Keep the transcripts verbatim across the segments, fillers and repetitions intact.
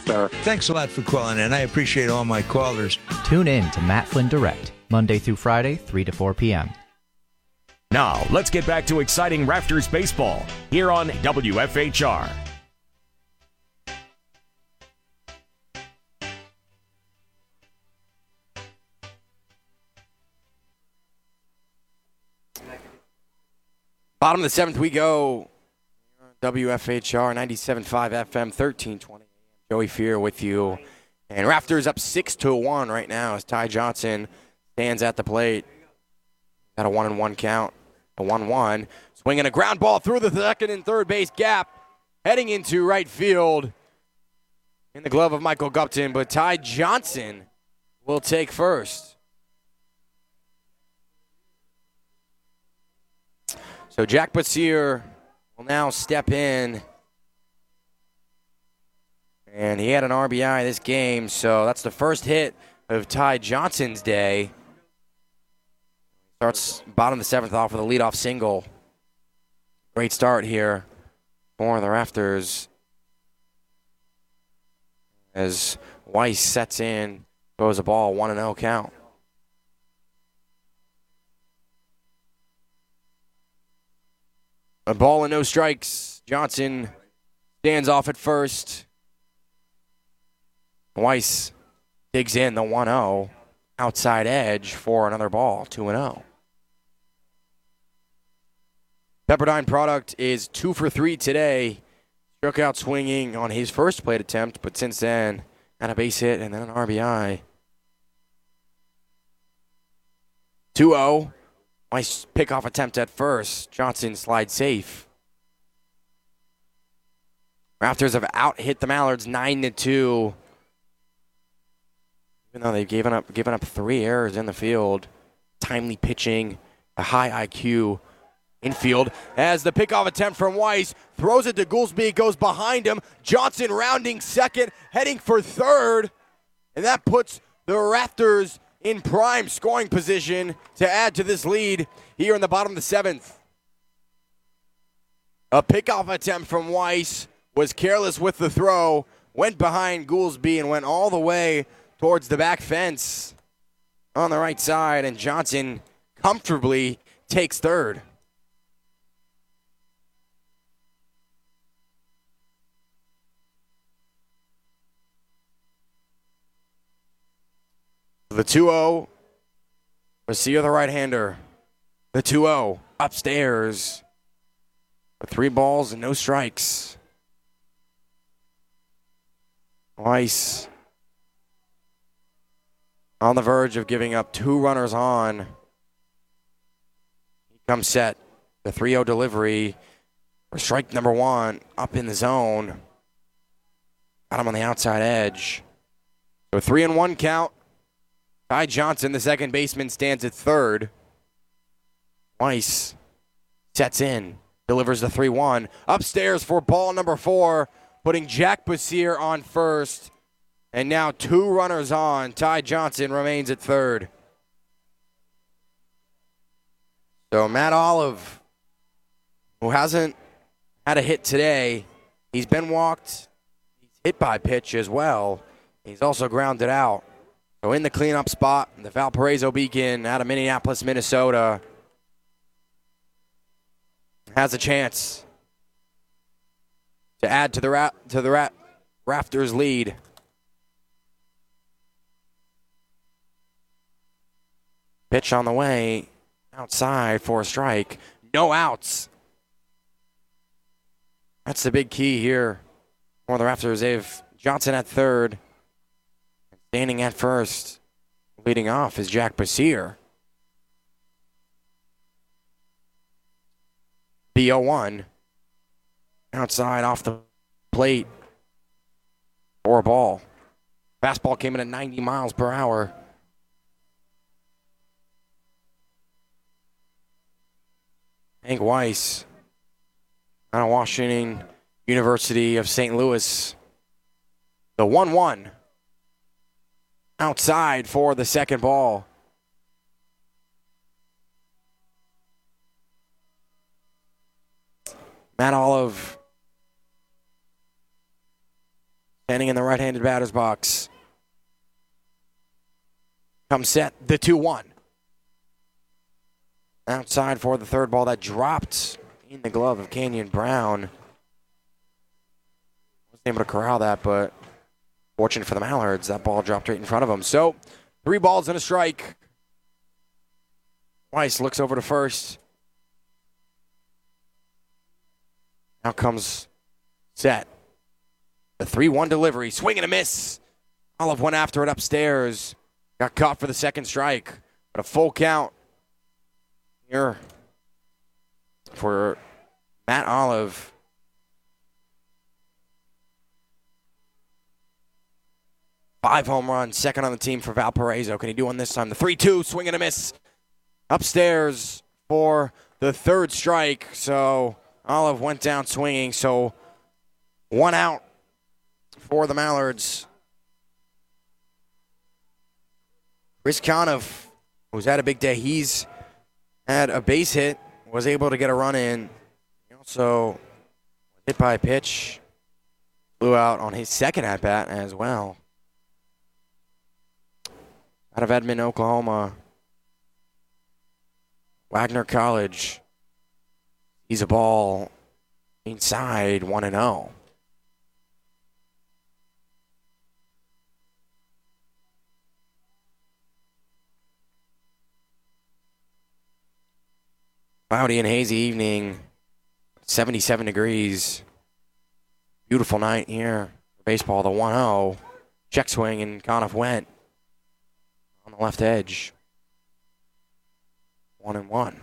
sir. Thanks a lot for calling in. I appreciate all my callers. Tune in to Matt Flynn Direct, Monday through Friday, three to four p.m. Now, let's get back to exciting Raptors baseball here on W F H R. Bottom of the seventh we go. W F H R ninety-seven point five F M, thirteen twenty. Joey Fear with you. And Raptors up six to one right now as Ty Johnson stands at the plate. Got a one and one count. A one one. Swinging a ground ball through the second and third base gap. Heading into right field. In the glove of Michael Gupton. But Ty Johnson will take first. So Jack Basier will now step in. And he had an R B I this game, so that's the first hit of Ty Johnson's day. Starts bottom of the seventh off with a leadoff single. Great start here for the Raptors. As Weiss sets in, throws a ball, one and oh count. A ball and no strikes. Johnson stands off at first. Weiss digs in the one oh. Outside edge for another ball, two and oh. Pepperdine product is two for three today. Struck out swinging on his first plate attempt, but since then, had a base hit and then an R B I. two oh. Nice pickoff attempt at first. Johnson slides safe. Raptors have out-hit the Mallards nine to two. Even though they've given up given up three errors in the field. Timely pitching, a high I Q infield. As the pickoff attempt from Weiss throws it to Goolsby, goes behind him. Johnson rounding second, heading for third. And that puts the Raptors in prime scoring position to add to this lead here in the bottom of the seventh. A pickoff attempt from Weiss was careless with the throw, went behind Goolsby and went all the way towards the back fence on the right side, and Johnson comfortably takes third. The two oh, Basier the right-hander. The two oh, upstairs. For three balls and no strikes. Weiss on the verge of giving up two runners on. He comes set. The three oh delivery for strike number one up in the zone. Got him on the outside edge. So three and one count. Ty Johnson, the second baseman, stands at third. Weiss sets in, delivers the three one. Upstairs for ball number four, putting Jack Basier on first. And now two runners on. Ty Johnson remains at third. So Matt Olive, who hasn't had a hit today, he's been walked. He's hit by pitch as well. He's also grounded out. So in the cleanup spot, the Valparaiso Beacon out of Minneapolis, Minnesota, has a chance to add to the ra- to the ra- Raptors lead. Pitch on the way, outside for a strike. No outs. That's the big key here for the Raptors. They have Johnson at third. Standing at first, leading off is Jack Basier. The oh one. Outside off the plate. For a ball. Fastball came in at ninety miles per hour. Hank Weiss, out of Washington University of Saint Louis. The one one. Outside for the second ball. Matt Olive Standing in the right-handed batter's box. Come set, the two one. Outside for the third ball that dropped in the glove of Kenyon Brown. Wasn't able to corral that, but fortunate for the Mallards, that ball dropped right in front of him. So, three balls and a strike. Weiss looks over to first. Now comes set. The three one delivery, swing and a miss. Olive went after it upstairs. Got caught for the second strike, but a full count here for Matt Olive. Five home runs, second on the team for Valparaiso. Can he do one this time? The three two, swing and a miss. Upstairs for the third strike. So Olive went down swinging. So one out for the Mallards. Chris Conniff, who's had a big day, he's had a base hit, was able to get a run in. He also was hit by a pitch, flew out on his second at-bat as well. Out of Edmond, Oklahoma, Wagner College. He's a ball inside one and oh. Cloudy and hazy evening, seventy-seven degrees. Beautiful night here for baseball. The one oh, check swing, and Conniff went on the left edge. One and one.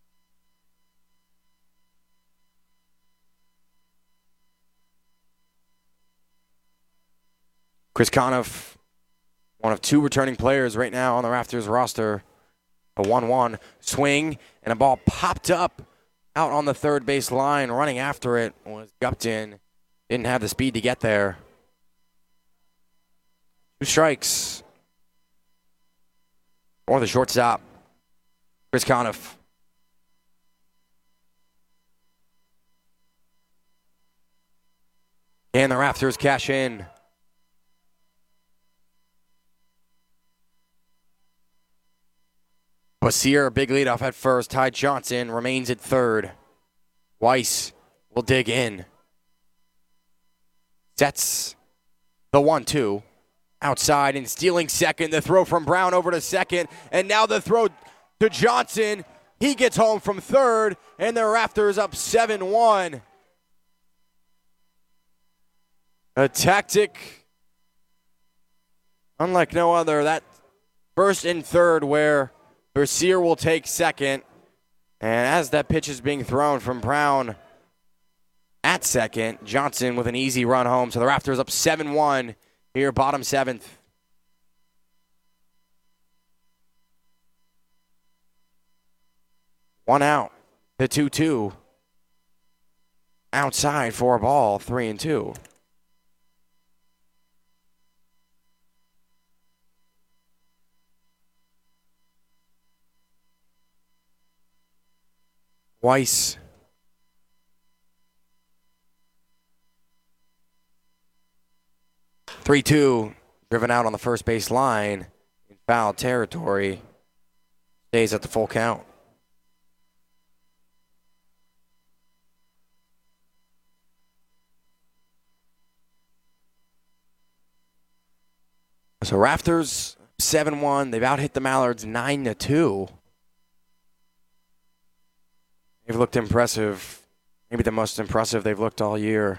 Chris Conniff, one of two returning players right now on the Rafters roster. A one one swing, and a ball popped up out on the third base line. Running after it was Gupton. Didn't have the speed to get there. Two strikes for the shortstop, Chris Conniff. And the Rafters cash in. Basier, big leadoff at first. Ty Johnson remains at third. Weiss will dig in. Sets the one two. Outside and stealing second. The throw from Brown over to second. And now the throw to Johnson. He gets home from third. And the Rafters up seven one. A tactic unlike no other. That first and third where Bercier will take second, and as that pitch is being thrown from Brown at second, Johnson with an easy run home. So the Rafters up seven one here, bottom seventh. One out, the two two. Outside for a ball, three and two. Weiss. three two, driven out on the first base line in foul territory. Stays at the full count. So Rafters seven one. They've out-hit the Mallards nine to two. They've looked impressive. Maybe the most impressive they've looked all year.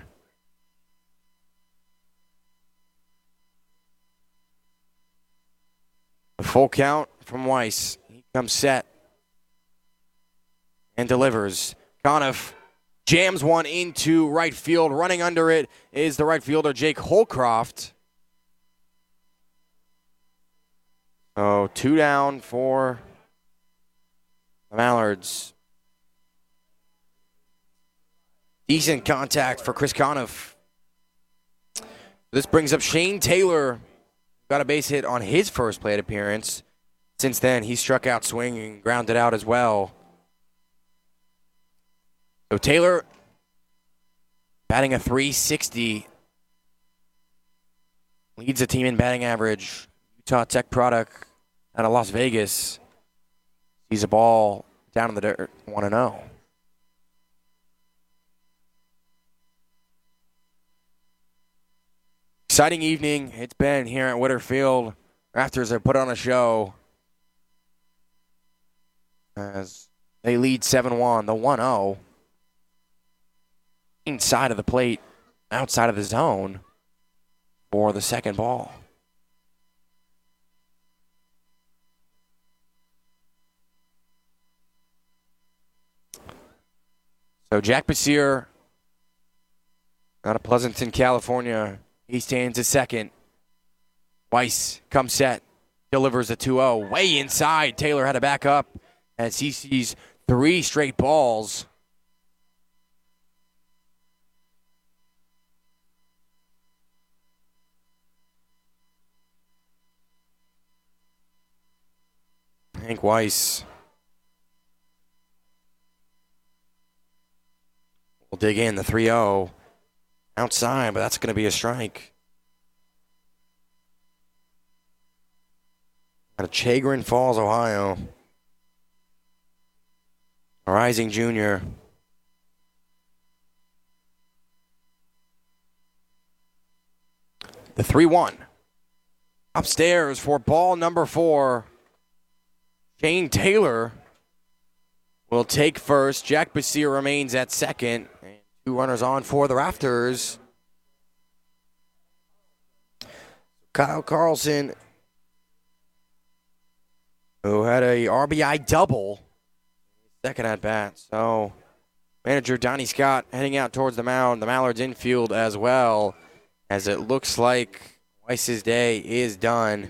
A full count from Weiss. He comes set and delivers. Conniff jams one into right field. Running under it is the right fielder, Jake Holcroft. So two down for the Mallards. Decent contact for Chris Conniff. This brings up Shane Taylor. Got a base hit on his first plate appearance. Since then, he struck out swinging, grounded out as well. So Taylor batting a three sixty leads the team in batting average. Utah Tech product out of Las Vegas sees a ball down in the dirt, one and oh. Exciting evening it's been here at Witter Field. Raptors have put on a show as they lead seven one. The one oh inside of the plate, outside of the zone for the second ball. So Jack Basier out of Pleasanton, California. He stands at second. Weiss comes set, delivers a two oh. Way inside. Taylor had to back up as he sees three straight balls. Hank Weiss will dig in the three oh. Outside, but that's going to be a strike. Out of Chagrin Falls, Ohio. A rising junior. The three one. Upstairs for ball number four. Shane Taylor will take first. Jack Basier remains at second. Two runners on for the Raptors. Kyle Carlson, who had a R B I double, second at bat. So manager Donnie Scott heading out towards the mound. The Mallards infield as well, as it looks like Weiss's day is done.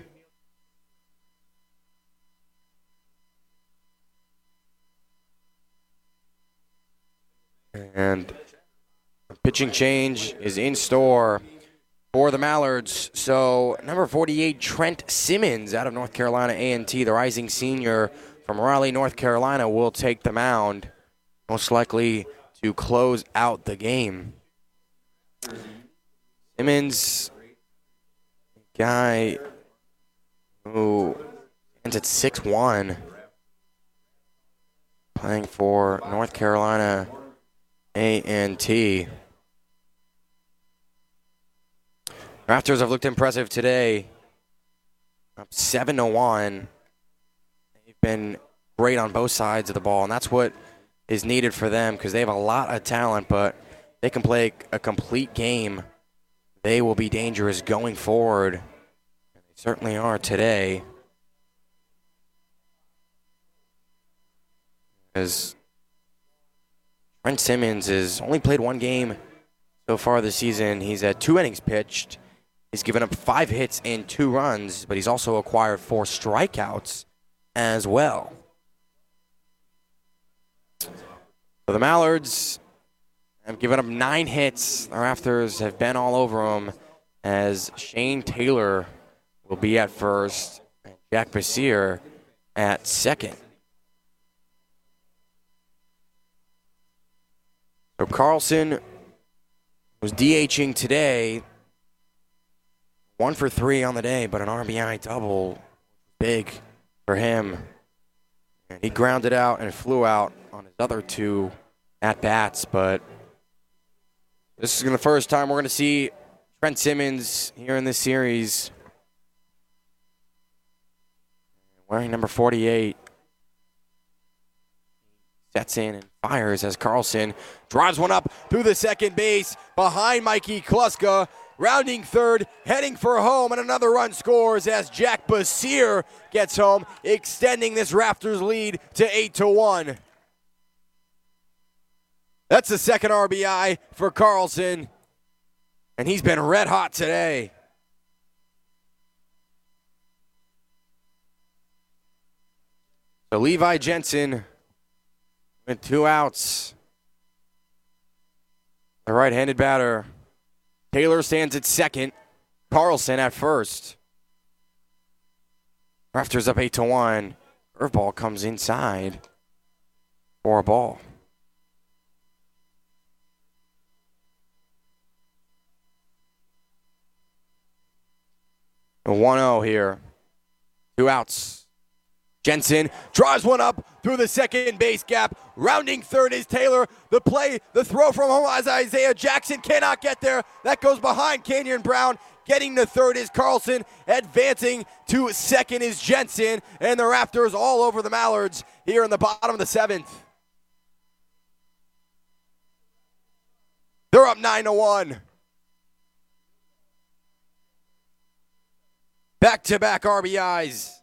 And pitching change is in store for the Mallards. So number forty-eight, Trent Simmons out of North Carolina A and T, the rising senior from Raleigh, North Carolina, will take the mound, most likely to close out the game. Simmons, guy who ends at six one, playing for North Carolina A and T. Raptors have looked impressive today. Up seven to one. They've been great on both sides of the ball, and that's what is needed for them because they have a lot of talent, but they can play a complete game. They will be dangerous going forward. They certainly are today. As Trent Simmons has only played one game so far this season. He's had two innings pitched. He's given up five hits and two runs, but he's also acquired four strikeouts as well. So the Mallards have given up nine hits. The Raptors have been all over them, as Shane Taylor will be at first and Jack Basier at second. So Carlson was DHing today. One for three on the day, but an R B I double. Big for him. And he grounded out and flew out on his other two at-bats, but this is the first time we're going to see Trent Simmons here in this series. Wearing number forty-eight. Sets in and fires as Carlson drives one up through the second base behind Mikey Kluska. Rounding third, heading for home, and another run scores as Jack Basier gets home, extending this Raptors lead to eight to one. That's the second R B I for Carlson, and he's been red hot today. So Levi Jensen with two outs. The right-handed batter. Taylor stands at second. Carlson at first. Raptors up eight to one. Curveball comes inside for a ball. one oh here. Two outs. Jensen drives one up through the second base gap. Rounding third is Taylor. The play, the throw from home as Isaiah Jackson cannot get there. That goes behind Kenyon Brown. Getting to third is Carlson. Advancing to second is Jensen. And the Raptors all over the Mallards here in the bottom of the seventh. They're up nine to one. Back-to-back R B Is.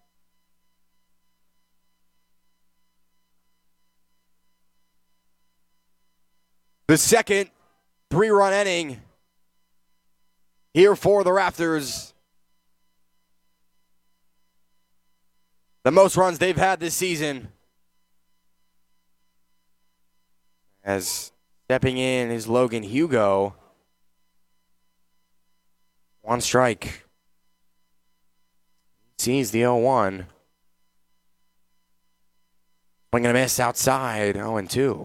The second three-run inning here for the Raptors. The most runs they've had this season. As stepping in is Logan Hugo. One strike. Sees the oh one. Swing and a miss outside, oh and two.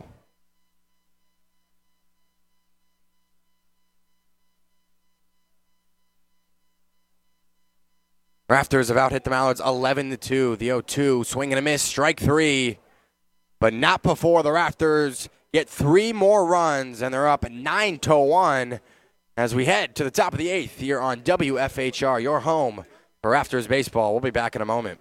Raptors have out-hit the Mallards eleven to two. The oh two, swing and a miss, strike three. But not before the Raptors get three more runs, and they're up nine to one as we head to the top of the eighth here on W F H R, your home for Raptors baseball. We'll be back in a moment.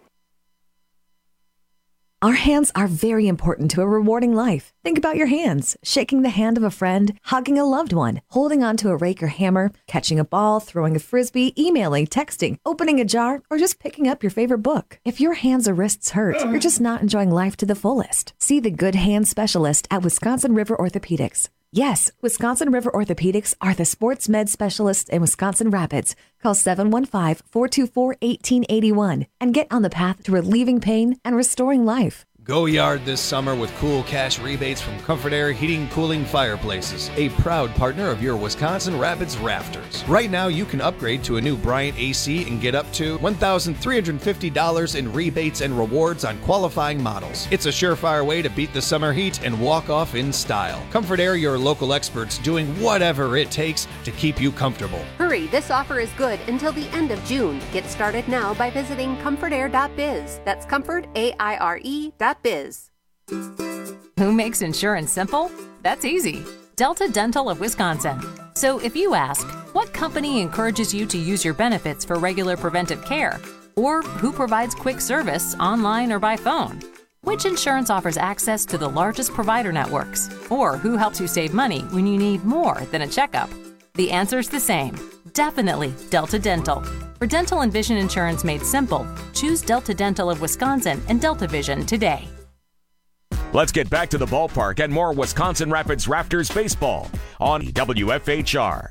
Our hands are very important to a rewarding life. Think about your hands. Shaking the hand of a friend, hugging a loved one, holding onto a rake or hammer, catching a ball, throwing a frisbee, emailing, texting, opening a jar, or just picking up your favorite book. If your hands or wrists hurt, you're just not enjoying life to the fullest. See the good hand specialist at Wisconsin River Orthopedics. Yes, Wisconsin River Orthopedics are the sports med specialists in Wisconsin Rapids. Call seven one five, four two four, one eight eight one and get on the path to relieving pain and restoring life. Go yard this summer with cool cash rebates from Comfort Air Heating and Cooling Fireplaces, a proud partner of your Wisconsin Rapids Rafters. Right now, you can upgrade to a new Bryant A C and get up to one thousand three hundred fifty dollars in rebates and rewards on qualifying models. It's a surefire way to beat the summer heat and walk off in style. Comfort Air, your local experts doing whatever it takes to keep you comfortable. Hurry, this offer is good until the end of June. Get started now by visiting comfort air dot biz. That's comfort, A I R E dot biz. Who makes insurance simple? That's easy. Delta Dental of Wisconsin. So if you ask, what company encourages you to use your benefits for regular preventive care? Or who provides quick service online or by phone? Which insurance offers access to the largest provider networks? Or who helps you save money when you need more than a checkup? The answer's the same. Definitely Delta Dental. For dental and vision insurance made simple, choose Delta Dental of Wisconsin and Delta Vision today. Let's get back to the ballpark and more Wisconsin Rapids Raptors baseball on W F H R.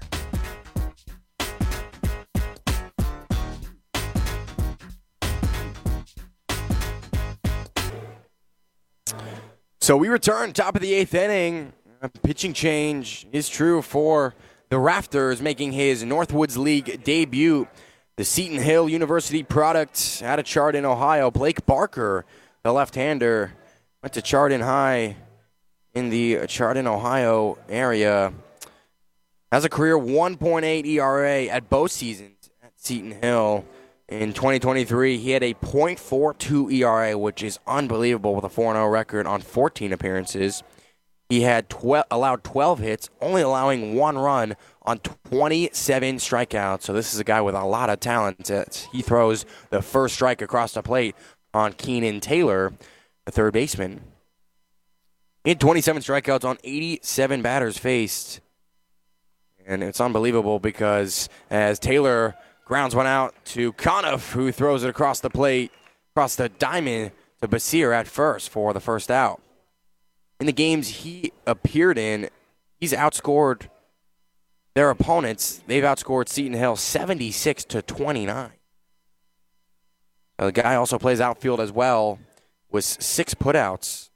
So we return top of the eighth inning. A pitching change is true for the Raptors, making his Northwoods League debut. The Seton Hill University product out of Chardon, Ohio. Blake Barker, the left-hander, went to Chardon High in the Chardon, Ohio area. Has a career one point eight E R A at both seasons at Seton Hill. In twenty twenty-three, he had a point four two E R A, which is unbelievable with a four and oh record on fourteen appearances. He had twelve, allowed twelve hits, only allowing one run on twenty-seven strikeouts. So this is a guy with a lot of talent. He throws the first strike across the plate on Keenan Taylor, the third baseman. He had twenty-seven strikeouts on eighty-seven batters faced. And it's unbelievable because as Taylor grounds one out to Conniff, who throws it across the plate, across the diamond to Basir at first for the first out. In the games he appeared in, he's outscored their opponents. They've outscored Seton Hill seventy-six to twenty-nine. The guy also plays outfield as well with six putouts.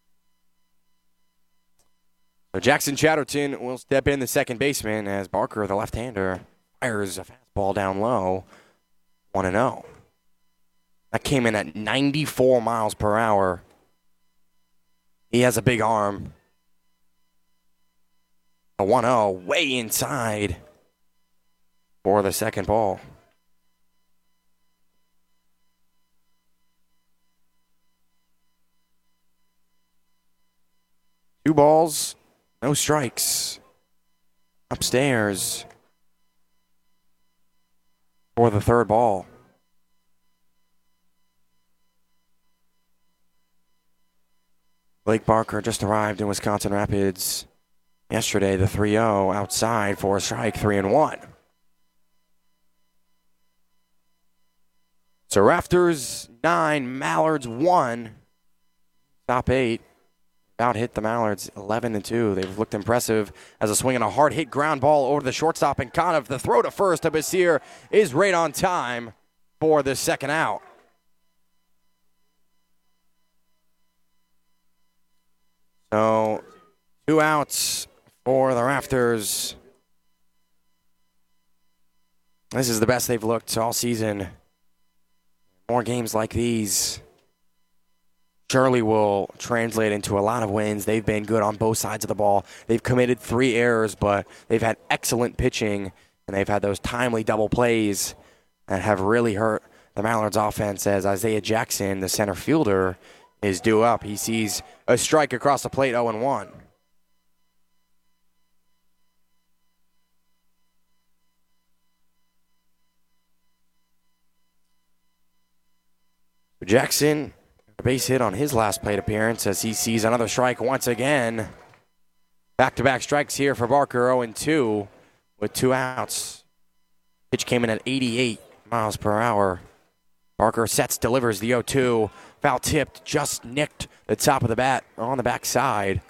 So Jackson Chatterton will step in, the second baseman, as Barker, the left-hander, fires a fastball down low, one and oh. That came in at ninety-four miles per hour. He has a big arm. A one oh way inside for the second ball. Two balls, no strikes. Upstairs for the third ball. Blake Barker just arrived in Wisconsin Rapids yesterday, the three oh outside for a strike, three and one. So Rafters nine, Mallards one. Top eight. About hit the Mallards eleven and two. They've looked impressive as a swing and a hard hit ground ball over to the shortstop, and Conniff, the throw to first to Basir is right on time for the second out. So two outs for the Rafters. This is the best they've looked all season. More games like these surely will translate into a lot of wins. They've been good on both sides of the ball. They've committed three errors, but they've had excellent pitching, and they've had those timely double plays that have really hurt the Mallards offense as Isaiah Jackson, the center fielder, is due up. He sees a strike across the plate, oh and one. Jackson, a base hit on his last plate appearance as he sees another strike once again. Back-to-back strikes here for Barker, oh and two with two outs. Pitch came in at eighty-eight miles per hour. Barker sets, delivers the oh two. Foul tipped, just nicked the top of the bat on the backside.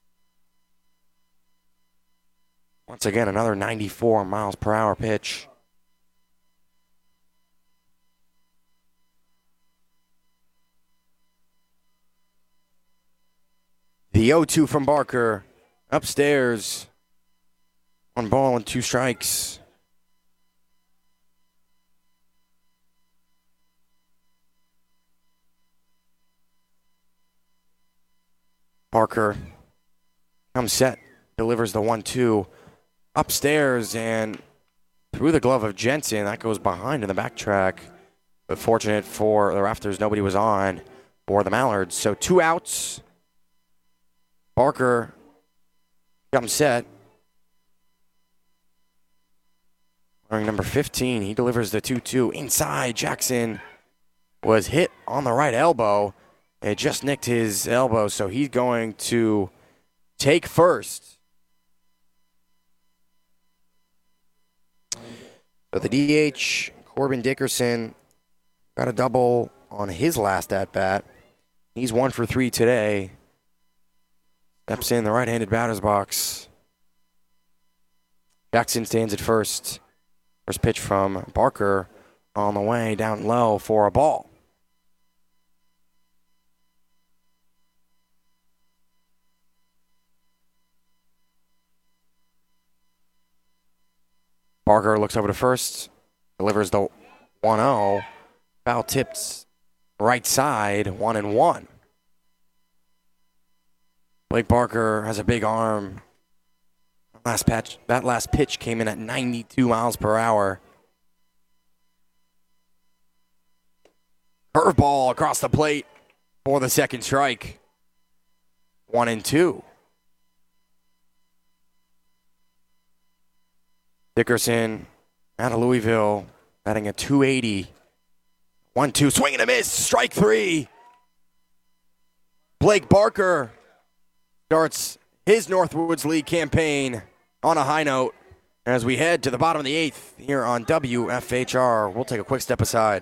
Once again, another ninety-four miles per hour pitch. The oh two from Barker. Upstairs. One ball and two strikes. Barker comes set, delivers the one two upstairs and through the glove of Jensen. That goes behind in the backtrack. But fortunate for the Rafters, nobody was on for the Mallards. So two outs. Barker comes set. Wearing number fifteen, he delivers the two two inside. Jackson was hit on the right elbow. It just nicked his elbow, so he's going to take first. But the D H, Corbin Dickerson, got a double on his last at-bat. He's one for three today. Steps in the right-handed batter's box. Jackson stands at first. First pitch from Barker on the way down low for a ball. Barker looks over to first, delivers the one oh. Foul tipped right side, one and one. Blake Barker has a big arm. Last patch, that last pitch came in at ninety-two miles per hour. Curveball across the plate for the second strike. One and two. Dickerson out of Louisville, batting a two eighty. one two, swing and a miss, strike three. Blake Barker starts his Northwoods League campaign on a high note as we head to the bottom of the eighth here on W F H R. We'll take a quick step aside.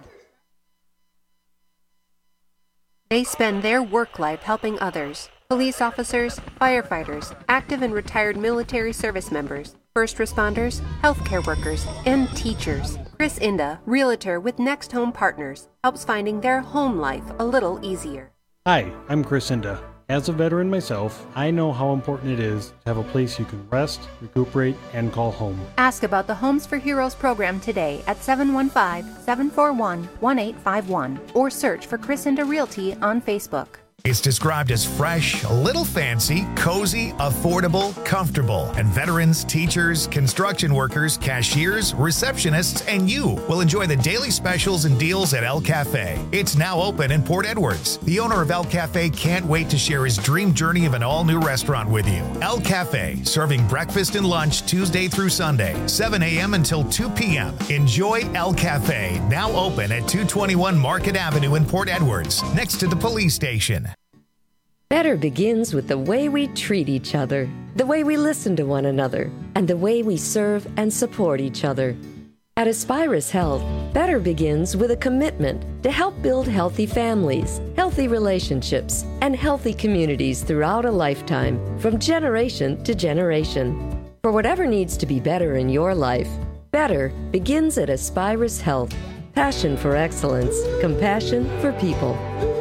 They spend their work life helping others. Police officers, firefighters, active and retired military service members, first responders, healthcare workers, and teachers. Chris Inda, realtor with Next Home Partners, helps finding their home life a little easier. Hi, I'm Chris Inda. As a veteran myself, I know how important it is to have a place you can rest, recuperate, and call home. Ask about the Homes for Heroes program today at seven one five, seven four one, one eight five one or search for Chris Inda Realty on Facebook. It's described as fresh, a little fancy, cozy, affordable, comfortable, and veterans, teachers, construction workers, cashiers, receptionists, and you will enjoy the daily specials and deals at El Cafe. It's now open in Port Edwards. The owner of El Cafe can't wait to share his dream journey of an all-new restaurant with you. El Cafe, serving breakfast and lunch Tuesday through Sunday, seven a.m. until two p.m. Enjoy El Cafe, now open at two twenty-one Market Avenue in Port Edwards, next to the police station. Better begins with the way we treat each other, the way we listen to one another, and the way we serve and support each other. At Aspirus Health, better begins with a commitment to help build healthy families, healthy relationships, and healthy communities throughout a lifetime, from generation to generation. For whatever needs to be better in your life, better begins at Aspirus Health. Passion for excellence, compassion for people.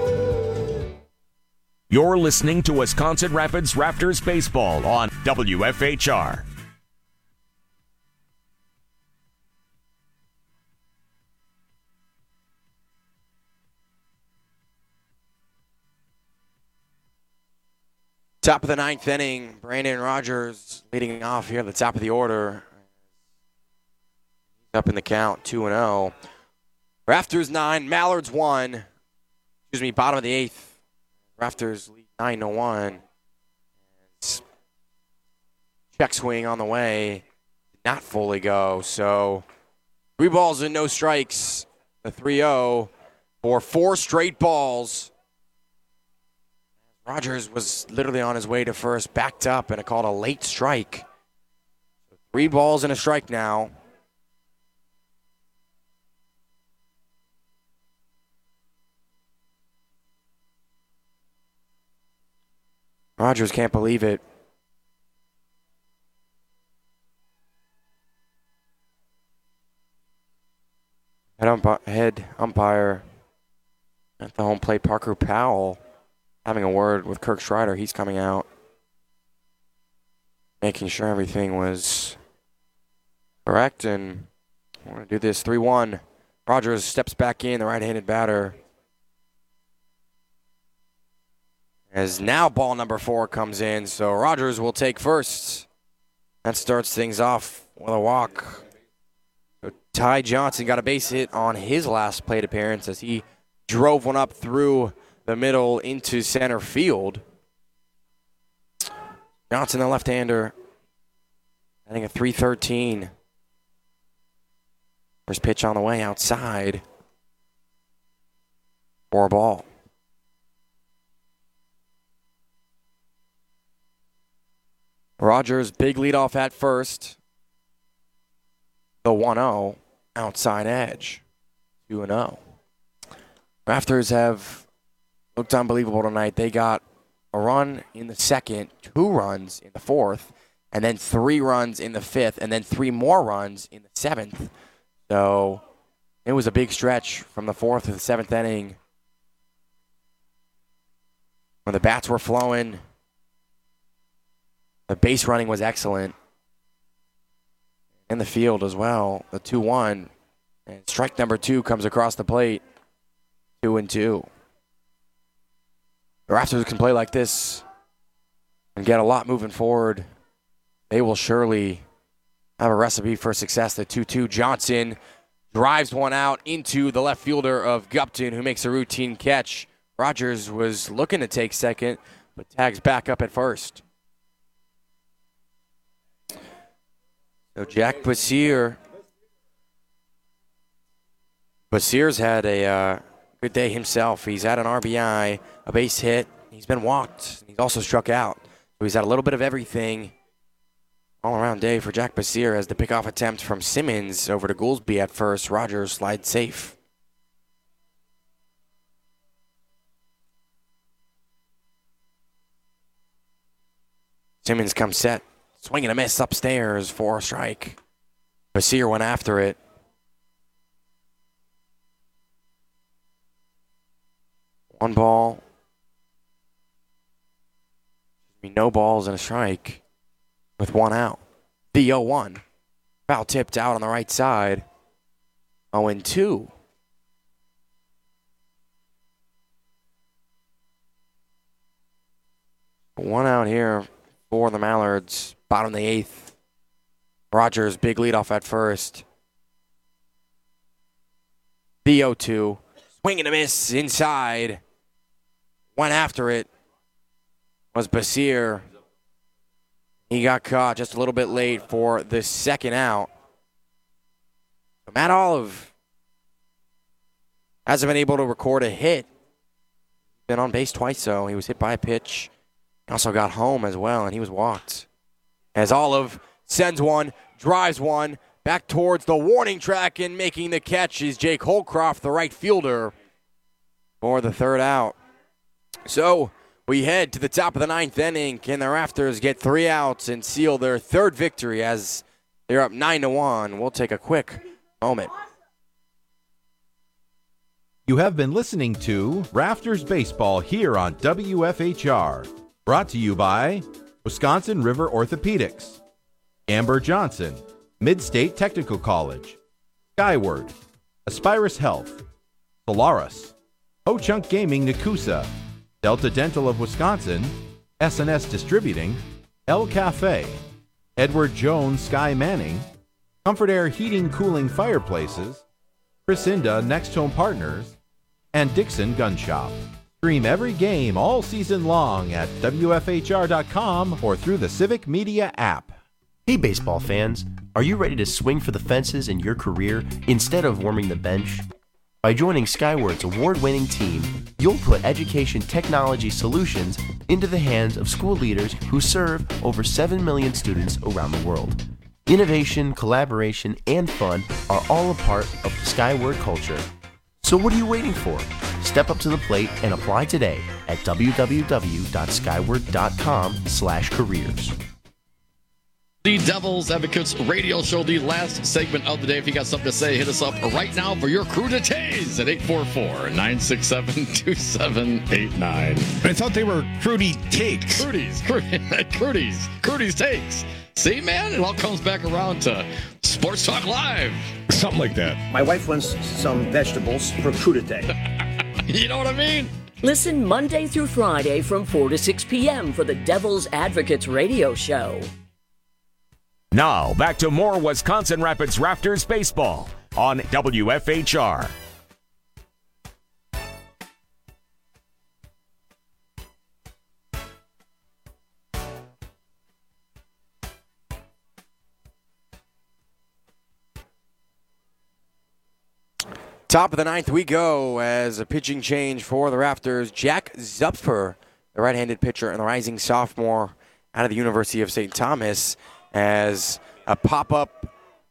You're listening to Wisconsin Rapids Raptors baseball on W F H R. Top of the ninth inning, Brandon Rogers leading off here at the top of the order. Up in the count, two and oh. Rafters nine, Mallards one. Excuse me, bottom of the eighth. Rafters lead nine to one. Check swing on the way. Did not fully go. So three balls and no strikes. The three oh for four straight balls. Rogers was literally on his way to first, backed up, and it called a late strike. Three balls and a strike now. Rogers can't believe it. Head, umpi- head umpire at the home plate, Parker Powell, having a word with Kirk Schreider. He's coming out, making sure everything was correct, and we're going to do this three one. Rogers steps back in, the right-handed batter. As now ball number four comes in, so Rogers will take first. That starts things off with a walk. So Ty Johnson got a base hit on his last plate appearance as he drove one up through the middle into center field. Johnson, the left-hander, I think a three thirteen. First pitch on the way outside. For a ball. Rogers, big leadoff at first. The one oh, outside edge. two and oh. Rafters have looked unbelievable tonight. They got a run in the second, two runs in the fourth, and then three runs in the fifth, and then three more runs in the seventh. So it was a big stretch from the fourth to the seventh inning when the bats were flowing. The base running was excellent. In the field as well. The two one. And strike number two comes across the plate. Two and two. The Raptors can play like this and get a lot moving forward. They will surely have a recipe for success. The two two. Johnson drives one out into the left fielder of Gupton, who makes a routine catch. Rogers was looking to take second, but tags back up at first. So Jack Basir. Basir's had a uh, good day himself. He's had an R B I, a base hit. He's been walked. He's also struck out. So he's had a little bit of everything. All-around day for Jack Basir as the pickoff attempt from Simmons over to Goolsby at first. Rogers slides safe. Simmons comes set. Swing and a miss upstairs for a strike. Basir went after it. One ball. No balls and a strike with one out. The oh one. Foul tipped out on the right side. oh and two. One out here for the Mallards. Bottom of the eighth. Rogers, big leadoff at first. The oh two. Swing and a miss inside. Went after it. Was Basir. He got caught just a little bit late for the second out. Matt Olive hasn't been able to record a hit. Been on base twice, though. He was hit by a pitch. He also got home as well, and he was walked. As Olive sends one, drives one, back towards the warning track, and making the catch is Jake Holcroft, the right fielder, for the third out. So we head to the top of the ninth inning. Can the Rafters get three outs and seal their third victory as they're up nine to one? We'll take a quick moment. You have been listening to Rafters Baseball here on W F H R. Brought to you by Wisconsin River Orthopedics, Amber Johnson, Mid-State Technical College, Skyward, Aspirus Health, Solaris, Ho-Chunk Gaming Nakusa, Delta Dental of Wisconsin, S and S Distributing, El Cafe, Edward Jones Sky Manning, Comfort Air Heating Cooling Fireplaces, Crescinda Next Home Partners, and Dixon Gun Shop. Stream every game all season long at W F H R dot com or through the Civic Media app. Hey baseball fans, are you ready to swing for the fences in your career instead of warming the bench? By joining Skyward's award-winning team, you'll put education technology solutions into the hands of school leaders who serve over seven million students around the world. Innovation, collaboration, and fun are all a part of the Skyward culture. So what are you waiting for? Step up to the plate and apply today at w w w dot skyward dot com slash careers. The Devil's Advocates radio show, the last segment of the day. If you got something to say, hit us up right now for your crew to tase at eight four four, nine six seven, two seven eight nine. I thought they were Crudy Takes. Crudy's, Crudy's, Crudy's Takes. See, man, it all comes back around to Sports Talk Live. Something like that. My wife wants some vegetables for crudité. You know what I mean? Listen Monday through Friday from four to six p.m. for the Devil's Advocates radio show. Now, back to more Wisconsin Rapids Rafters baseball on W F H R. Top of the ninth we go as a pitching change for the Rafters. Jack Zupfer, the right-handed pitcher and the rising sophomore out of the University of Saint Thomas, as a pop-up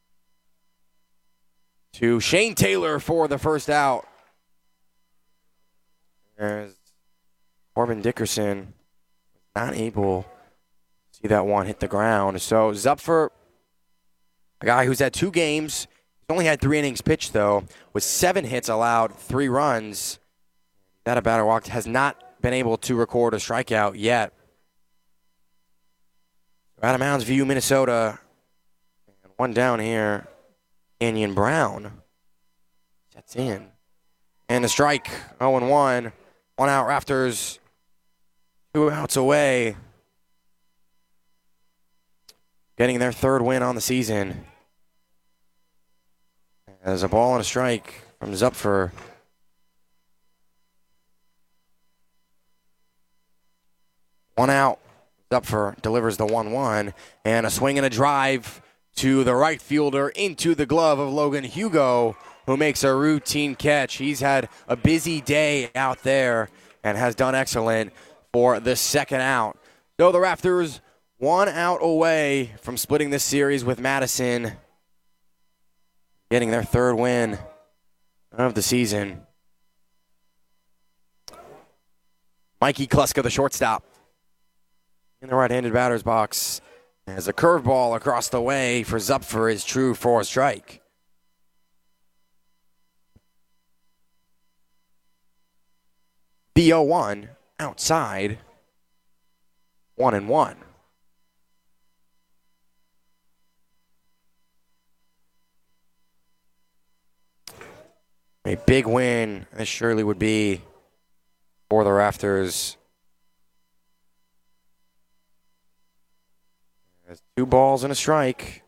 to Shane Taylor for the first out. As Corbin Dickerson not able to see that one hit the ground. So Zupfer, a guy who's had two games, he's only had three innings pitched, though, with seven hits allowed, three runs. That a batter walked, has not been able to record a strikeout yet. Out of Mounds View, Minnesota. And one down here. Canyon Brown sets in. And a strike, oh and one. One out, Rafters. Two outs away. Getting their third win on the season. As a ball and a strike from Zupfer. One out. Zupfer delivers the one one, and a swing and a drive to the right fielder into the glove of Logan Hugo, who makes a routine catch. He's had a busy day out there and has done excellent for the second out. So the Rafters one out away from splitting this series with Madison, getting their third win of the season. Mikey Kluska, the shortstop, in the right-handed batter's box, as a curveball across the way for Zupfer is true for a strike. The oh one outside, one and one. A big win, this surely would be for the Rafters. Two balls and a strike.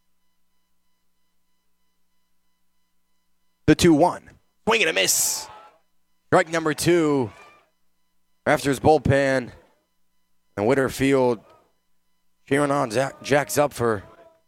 The two one. Swing and a miss. Strike number two. Raptors bullpen. And Whitterfield cheering on Jack, Jack Zupfer.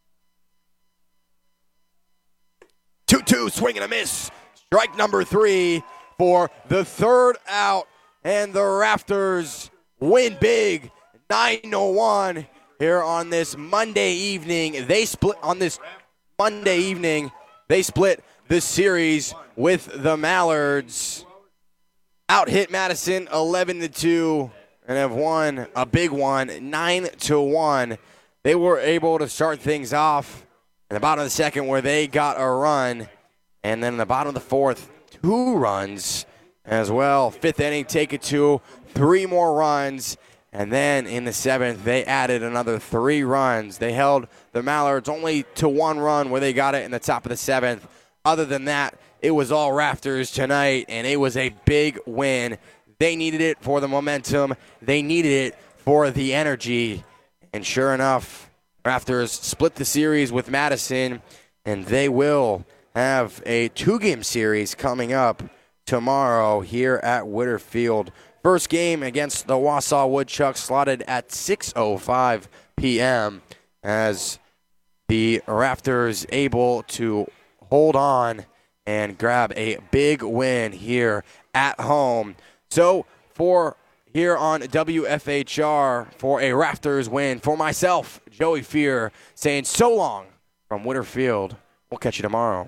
two two. Swing and a miss. Strike number three for the third out. And the Raptors win big. nine to one here on this Monday evening. They split on this Monday evening. They split the series with the Mallards. Out hit Madison eleven to two and have won a big one nine to one. They were able to start things off in the bottom of the second where they got a run. And then in the bottom of the fourth, two runs as well. Fifth inning, take it to three more runs. And then in the seventh, they added another three runs. They held the Mallards only to one run where they got it in the top of the seventh. Other than that, it was all Raptors tonight, and it was a big win. They needed it for the momentum. They needed it for the energy. And sure enough, Raptors split the series with Madison, and they will have a two-game series coming up tomorrow here at Whitterfield. First game against the Wausau Woodchucks slotted at six oh five p.m. as the Raptors able to hold on and grab a big win here at home. So for here on W F H R for a Raptors win, for myself, Joey Fear, saying so long from Whitterfield. We'll catch you tomorrow.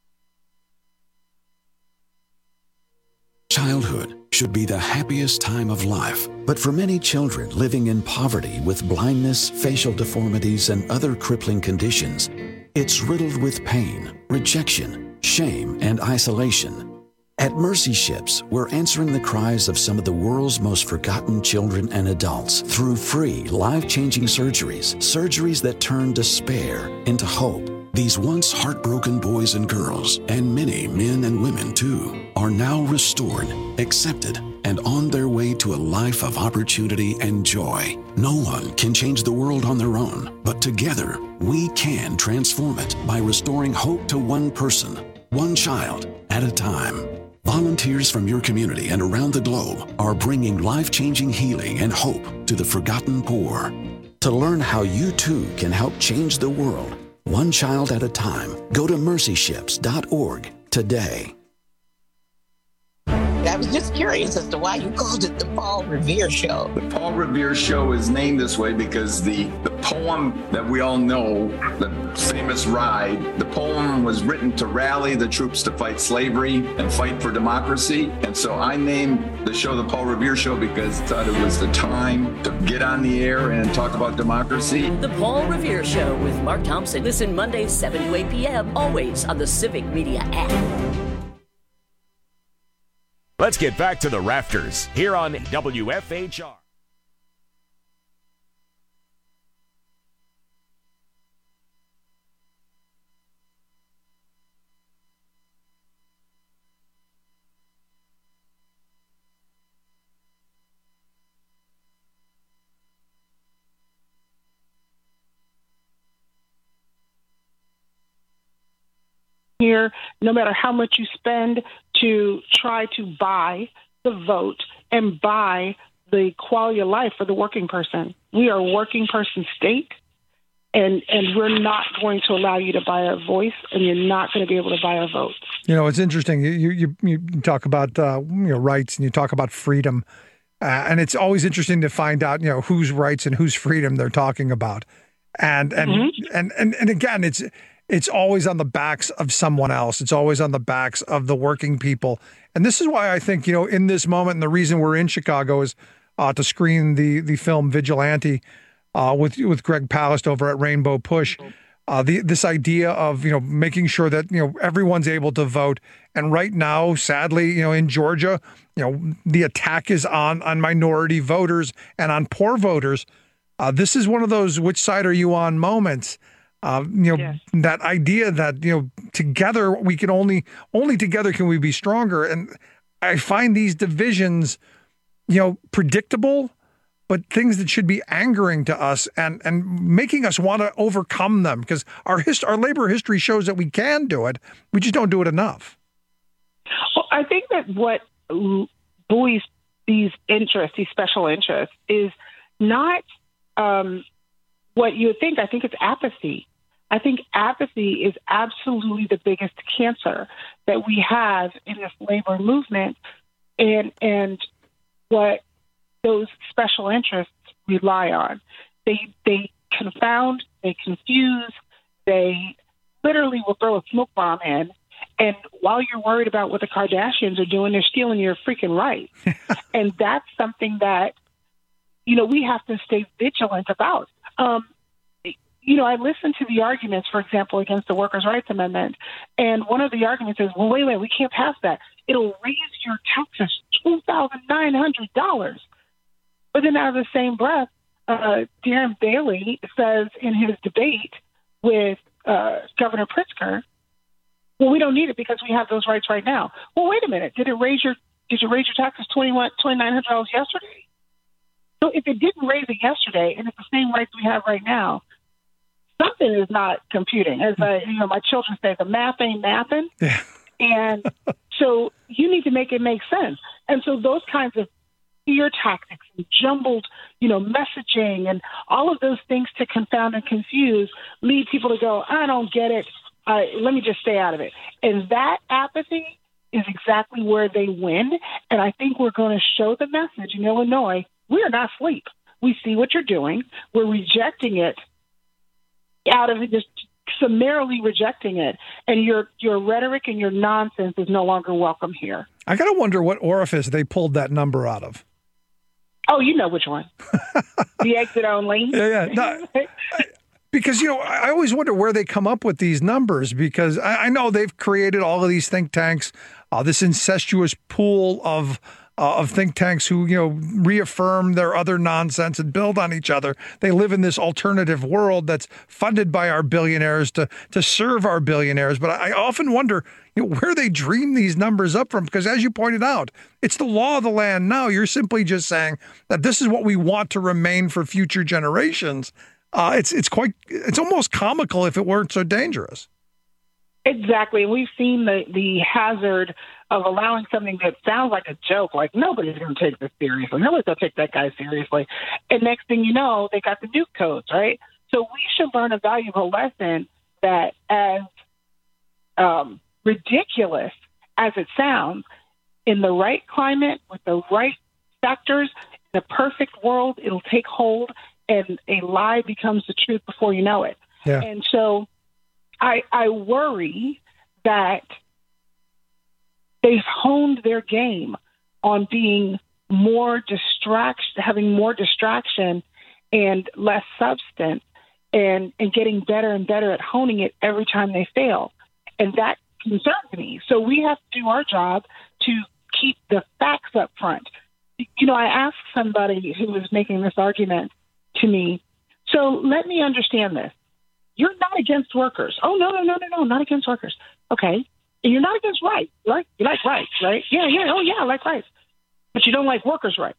Childhood should be the happiest time of life, but for many children living in poverty with blindness, facial deformities, and other crippling conditions, it's riddled with pain, rejection, shame, and isolation. At Mercy Ships, we're answering the cries of some of the world's most forgotten children and adults through free, life-changing surgeries, surgeries that turn despair into hope. These once heartbroken boys and girls, and many men and women too, are now restored, accepted, and on their way to a life of opportunity and joy. No one can change the world on their own, but together we can transform it by restoring hope to one person, one child at a time. Volunteers from your community and around the globe are bringing life-changing healing and hope to the forgotten poor. To learn how you too can help change the world, one child at a time, go to mercy ships dot org today. I was just curious as to why you called it the Paul Revere Show. The Paul Revere Show is named this way because the, the poem that we all know, the famous Ride, the poem was written to rally the troops to fight slavery and fight for democracy. And so I named the show the Paul Revere Show because I thought it was the time to get on the air and talk about democracy. The Paul Revere Show with Mark Thompson. Listen Mondays seven to eight p.m. always on the Civic Media app. Let's get back to the Rafters here on W F H R. Here, no matter how much you spend to try to buy the vote and buy the quality of life for the working person. We are a working person state, and, and we're not going to allow you to buy a voice, and you're not going to be able to buy a vote. You know, it's interesting. You you, you talk about uh, you know, rights, and you talk about freedom, uh, and it's always interesting to find out, you know, whose rights and whose freedom they're talking about. And and mm-hmm. and, and and again, it's It's always on the backs of someone else. It's always on the backs of the working people. And this is why I think, you know, in this moment, and the reason we're in Chicago is uh, to screen the the film Vigilante uh, with with Greg Palast over at Rainbow Push. Uh, the this idea of, you know, making sure that, you know, everyone's able to vote. And right now, sadly, you know, in Georgia, you know, the attack is on on minority voters and on poor voters. Uh, this is one of those which side are you on moments. Uh, you know, yes. That idea that, you know, together we can only, only together can we be stronger. And I find these divisions, you know, predictable, but things that should be angering to us and, and making us want to overcome them, because our hist- our labor history shows that we can do it. We just don't do it enough. Well, I think that what buoys these interests, these special interests, is not um, what you would think. I think it's apathy. I think apathy is absolutely the biggest cancer that we have in this labor movement, and and what those special interests rely on. They they confound, they confuse, they literally will throw a smoke bomb in, and while you're worried about what the Kardashians are doing, they're stealing your freaking rights. And that's something that, you know, we have to stay vigilant about. Um, you know, I listened to the arguments, for example, against the Workers' Rights Amendment, and one of the arguments is, well, wait, wait, we can't pass that. It'll raise your taxes two thousand nine hundred dollars. But then out of the same breath, uh, Darren Bailey says in his debate with uh, Governor Pritzker, well, we don't need it because we have those rights right now. Well, wait a minute. Did it raise your did you raise your taxes twenty nine hundred dollars yesterday? So if it didn't raise it yesterday and it's the same rights we have right now, something is not computing. As I, you know, my children say, the math ain't mathing. Yeah. And so you need to make it make sense. And so those kinds of fear tactics and jumbled, you know, messaging and all of those things to confound and confuse lead people to go, I don't get it. Uh, let me just stay out of it. And that apathy is exactly where they win. And I think we're going to show the message in Illinois, we are not asleep. We see what you're doing. We're rejecting it out of it, just summarily rejecting it. And your your rhetoric and your nonsense is no longer welcome here. I got to wonder what orifice they pulled that number out of. Oh, you know which one. The exit only. Yeah, yeah. No, I, because, you know, I always wonder where they come up with these numbers, because I, I know they've created all of these think tanks, uh, this incestuous pool of uh, of think tanks who, you know, reaffirm their other nonsense and build on each other. They live in this alternative world that's funded by our billionaires to to serve our billionaires. But I often wonder, you know, where they dream these numbers up from, because as you pointed out, it's the law of the land now. You're simply just saying that this is what we want to remain for future generations. Uh, it's it's quite it's almost comical if it weren't so dangerous. Exactly. We've seen the, the hazard of allowing something that sounds like a joke, like nobody's going to take this seriously. Nobody's going to take that guy seriously. And next thing you know, they got the nuke codes, right? So we should learn a valuable lesson that as um, ridiculous as it sounds, in the right climate, with the right sectors, in a perfect world, it'll take hold and a lie becomes the truth before you know it. Yeah. And so I, I worry that they've honed their game on being more distraction, having more distraction and less substance, and, and getting better and better at honing it every time they fail. And that concerns me. So we have to do our job to keep the facts up front. You know, I asked somebody who was making this argument to me, so let me understand this. You're not against workers. Oh, no, no, no, no, no, not against workers. Okay. And you're not against rights, right? You like rights, right? Yeah, yeah, oh, yeah, I like rights. But you don't like workers' rights.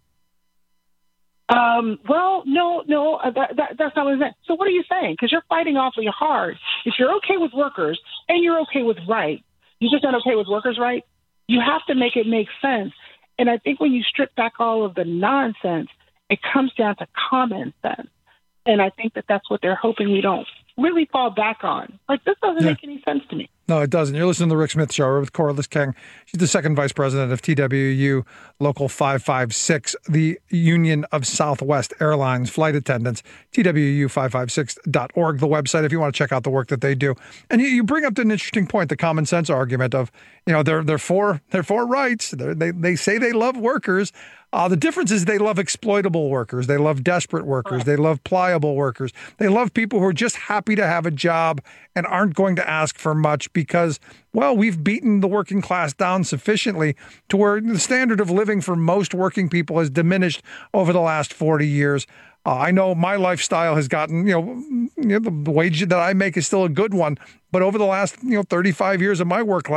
Um, well, no, no, uh, that, that, that's not what I'm saying. So what are you saying? Because you're fighting awfully hard. If you're okay with workers and you're okay with rights, you're just not okay with workers' rights, you have to make it make sense. And I think when you strip back all of the nonsense, it comes down to common sense. And I think that that's what they're hoping we don't really fall back on. Like, this doesn't yeah. make any sense to me. No, it doesn't. You're listening to The Rick Smith Show. We're with Corliss King. She's the second vice president of T W U Local five five six, the Union of Southwest Airlines Flight Attendants, T W U five five six dot org, the website, if you want to check out the work that they do. And you, you bring up an interesting point, the common sense argument of, you know, they're, they're, for, they're for rights. They're, they they say they love workers. Uh, the difference is they love exploitable workers. They love desperate workers. They love pliable workers. They love people who are just happy to have a job and aren't going to ask for much because, well, we've beaten the working class down sufficiently to where the standard of living for most working people has diminished over the last forty years. Uh, I know my lifestyle has gotten, you know, you know, the wage that I make is still a good one. But over the last, you know, thirty-five years of my work life,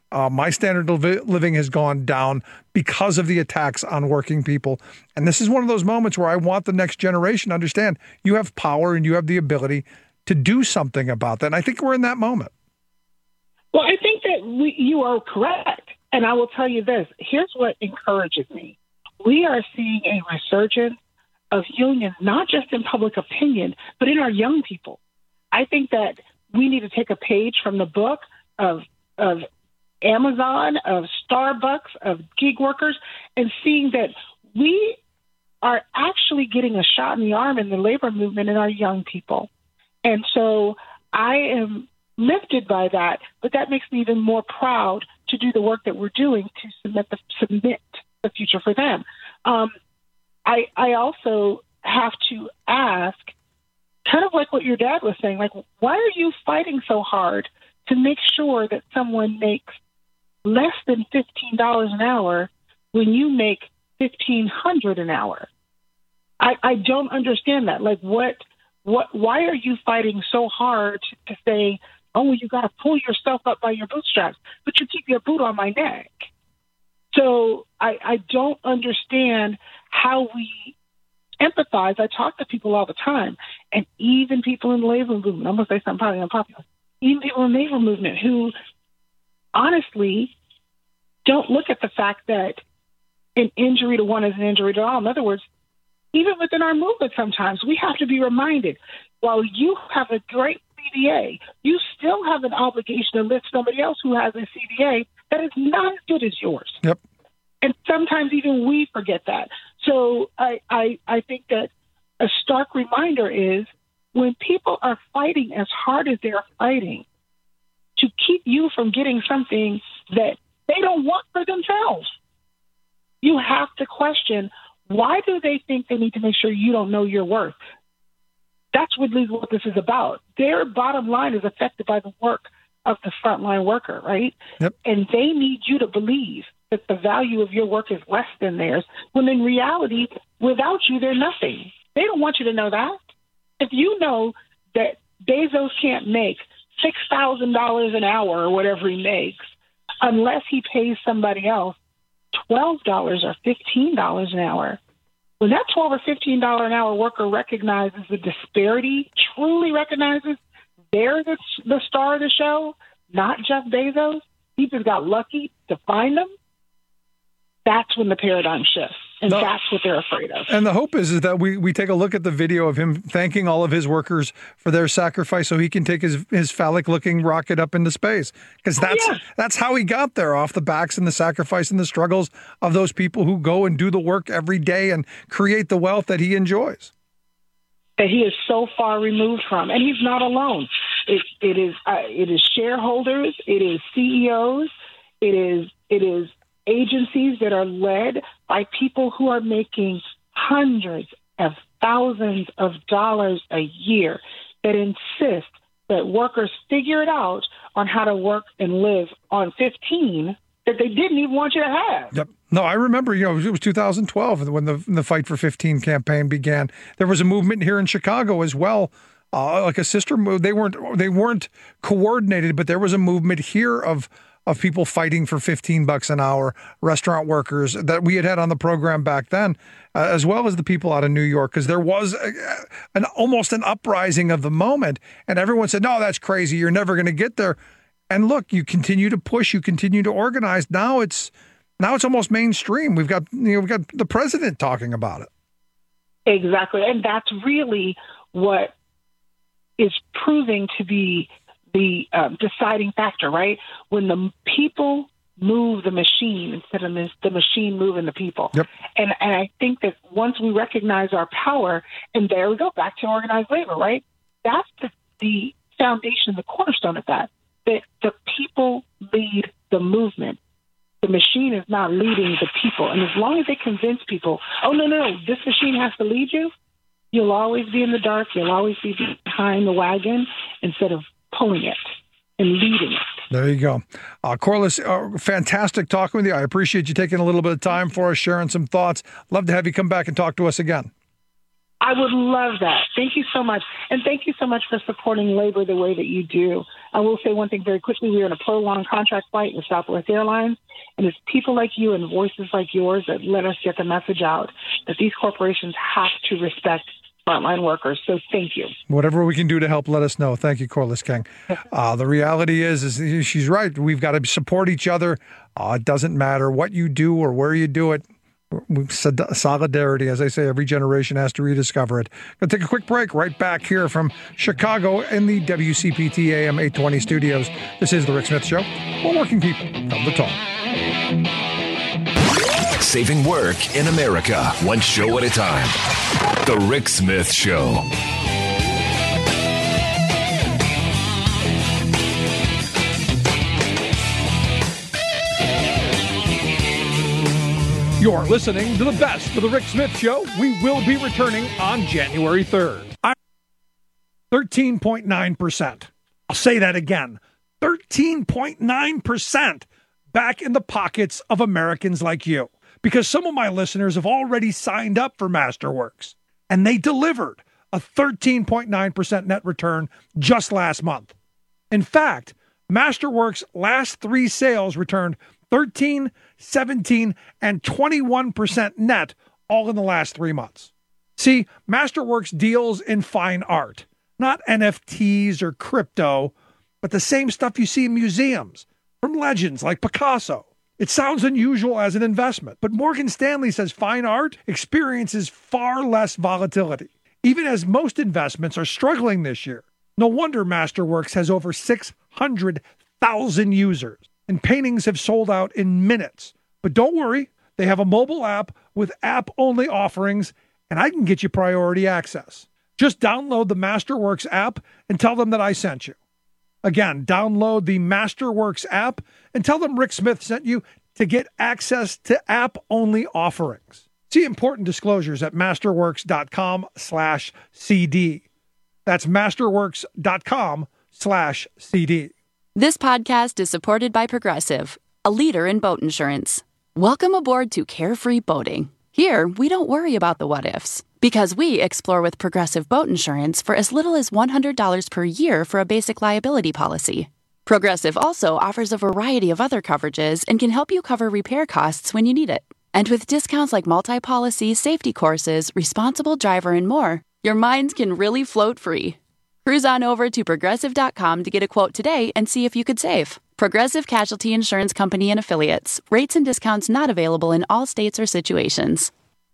Uh, my standard of living has gone down because of the attacks on working people. And this is one of those moments where I want the next generation to understand you have power and you have the ability to do something about that. And I think we're in that moment. Well, I think that we, you are correct. And I will tell you this. Here's what encourages me. We are seeing a resurgence of unions, not just in public opinion, but in our young people. I think that we need to take a page from the book of of Amazon, of Starbucks, of gig workers, and seeing that we are actually getting a shot in the arm in the labor movement in our young people. And so I am lifted by that, but that makes me even more proud to do the work that we're doing to submit the, submit the future for them. Um, I, I also have to ask, kind of like what your dad was saying, like, why are you fighting so hard to make sure that someone makes less than fifteen dollars an hour when you make fifteen hundred dollars an hour? I, I don't understand that. Like, what, what, why are you fighting so hard to say, oh, you got to pull yourself up by your bootstraps, but you keep your boot on my neck? So I, I don't understand how we empathize. I talk to people all the time, and even people in the labor movement, I'm going to say something probably unpopular, even people in the labor movement who honestly don't look at the fact that an injury to one is an injury to all. In other words, even within our movement sometimes, we have to be reminded, while you have a great C D A, you still have an obligation to lift somebody else who has a C D A that is not as good as yours. Yep. And sometimes even we forget that. So I, I, I think that a stark reminder is when people are fighting as hard as they're fighting to keep you from getting something that they don't want for themselves, you have to question, why do they think they need to make sure you don't know your worth? That's really what this is about. Their bottom line is affected by the work of the frontline worker, right? Yep. And they need you to believe that the value of your work is less than theirs, when in reality, without you, they're nothing. They don't want you to know that. If you know that Bezos can't make six thousand dollars an hour or whatever he makes unless he pays somebody else twelve dollars or fifteen dollars an hour, when that twelve dollars or fifteen dollars an hour worker recognizes the disparity, truly recognizes they're the, the star of the show, not Jeff Bezos, he just got lucky to find them, that's when the paradigm shifts. And no. that's what they're afraid of. And the hope is, is that we, we take a look at the video of him thanking all of his workers for their sacrifice so he can take his, his phallic-looking rocket up into space. Because that's, oh, yeah. that's how he got there, off the backs and the sacrifice and the struggles of those people who go and do the work every day and create the wealth that he enjoys. That he is so far removed from. And he's not alone. It, it is uh, it is shareholders, it is C E Os, it is it is agencies that are led by people who are making hundreds of thousands of dollars a year that insist that workers figure it out on how to work and live on fifteen that they didn't even want you to have. Yep. No, I remember, you know, it was two thousand twelve when the, when the Fight for fifteen campaign began. There was a movement here in Chicago as well, uh, like a sister move. They weren't they weren't coordinated, but there was a movement here of of people fighting for fifteen bucks an hour, restaurant workers that we had had on the program back then, uh, as well as the people out of New York, because there was a, an almost an uprising of the moment, and everyone said, no, that's crazy. You're never going to get there. And look, you continue to push, you continue to organize. Now it's now it's almost mainstream. We've got you know we've got the president talking about it. Exactly, and that's really what is proving to be the um, deciding factor, right? When the people move the machine instead of the machine moving the people. Yep. And and I think that once we recognize our power, and there we go, back to organized labor, right? That's the, the foundation, the cornerstone of that, that the people lead the movement. The machine is not leading the people. And as long as they convince people, oh, no, no, no, this machine has to lead you, you'll always be in the dark. You'll always be behind the wagon instead of pulling it and leading it. There you go. Uh, Corliss, uh, fantastic talking with you. I appreciate you taking a little bit of time for us, sharing some thoughts. Love to have you come back and talk to us again. I I would love that. Thank you so much. And thank you so much for supporting labor the way that you do. I will say one thing very quickly. We are in a prolonged contract fight with Southwest Airlines, and it's people like you and voices like yours that let us get the message out that these corporations have to respect frontline workers. So thank you. Whatever we can do to help, let us know. Thank you, Corliss King. Uh, the reality is, is she's right. We've got to support each other. Uh, it doesn't matter what you do or where you do it. Solidarity, as I say, every generation has to rediscover it. Going to take a quick break. Right back here from Chicago in the W C P T A M eight twenty studios. This is The Rick Smith Show, where working people come to talk. Saving work in America, one show at a time. The Rick Smith Show. You're listening to the best of The Rick Smith Show. We will be returning on January third. thirteen point nine percent. I'll say that again. thirteen point nine percent back in the pockets of Americans like you. Because some of my listeners have already signed up for Masterworks, and they delivered a thirteen point nine percent net return just last month. In fact, Masterworks' last three sales returned thirteen, seventeen, and twenty-one percent net all in the last three months. See, Masterworks deals in fine art, not N F Ts or crypto, but the same stuff you see in museums from legends like Picasso. It sounds unusual as an investment, but Morgan Stanley says fine art experiences far less volatility, even as most investments are struggling this year. No wonder Masterworks has over six hundred thousand users, and paintings have sold out in minutes. But don't worry, they have a mobile app with app-only offerings, and I can get you priority access. Just download the Masterworks app and tell them that I sent you. Again, download the Masterworks app and tell them Rick Smith sent you to get access to app-only offerings. See important disclosures at masterworks.com slash CD. That's masterworks.com slash CD. This podcast is supported by Progressive, a leader in boat insurance. Welcome aboard to Carefree Boating. Here, we don't worry about the what-ifs, because we explore with Progressive Boat Insurance for as little as one hundred dollars per year for a basic liability policy. Progressive also offers a variety of other coverages and can help you cover repair costs when you need it. And with discounts like multi-policy, safety courses, responsible driver, and more, your minds can really float free. Cruise on over to Progressive dot com to get a quote today and see if you could save. Progressive Casualty Insurance Company and Affiliates. Rates and discounts not available in all states or situations.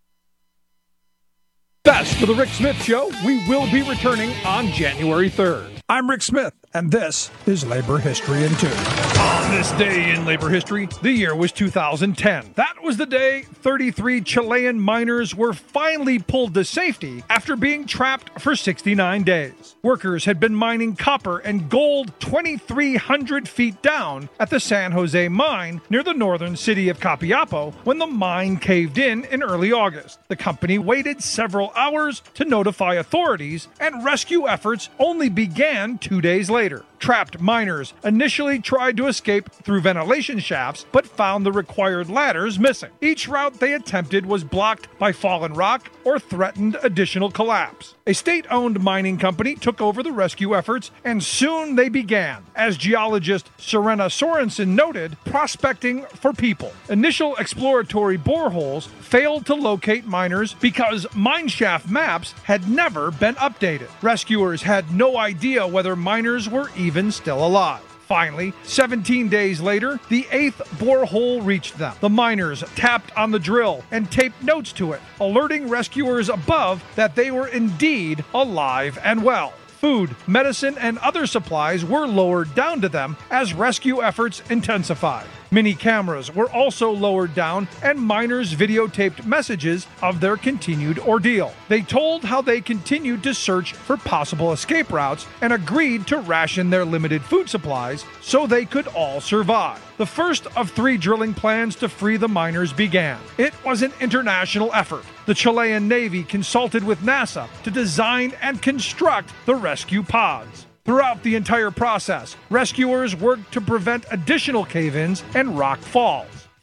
Best of the Rick Smith Show. We will be returning on January third. I'm Rick Smith, and this is Labor History in Two. On this day in labor history, the year was two thousand ten. That was the day thirty-three Chilean miners were finally pulled to safety after being trapped for sixty-nine days. Workers had been mining copper and gold twenty-three hundred feet down at the San Jose mine near the northern city of Copiapo when the mine caved in in early August. The company waited several hours to notify authorities, and rescue efforts only began two days later. Trapped miners initially tried to escape through ventilation shafts, but found the required ladders missing. Each route they attempted was blocked by fallen rock or threatened additional collapse. A state-owned mining company took over the rescue efforts, and soon they began. As geologist Serena Sorensen noted, prospecting for people. Initial exploratory boreholes failed to locate miners because mine shaft maps had never been updated. Rescuers had no idea whether miners were even still alive. Finally, seventeen days later, the eighth borehole reached them. The miners tapped on the drill and taped notes to it, alerting rescuers above that they were indeed alive and well. Food, medicine, and other supplies were lowered down to them as rescue efforts intensified. Mini cameras were also lowered down, and miners videotaped messages of their continued ordeal. They told how they continued to search for possible escape routes and agreed to ration their limited food supplies so they could all survive. The first of three drilling plans to free the miners began. It was an international effort. The Chilean Navy consulted with NASA to design and construct the rescue pods. Throughout the entire process, rescuers worked to prevent additional cave-ins and rock falls.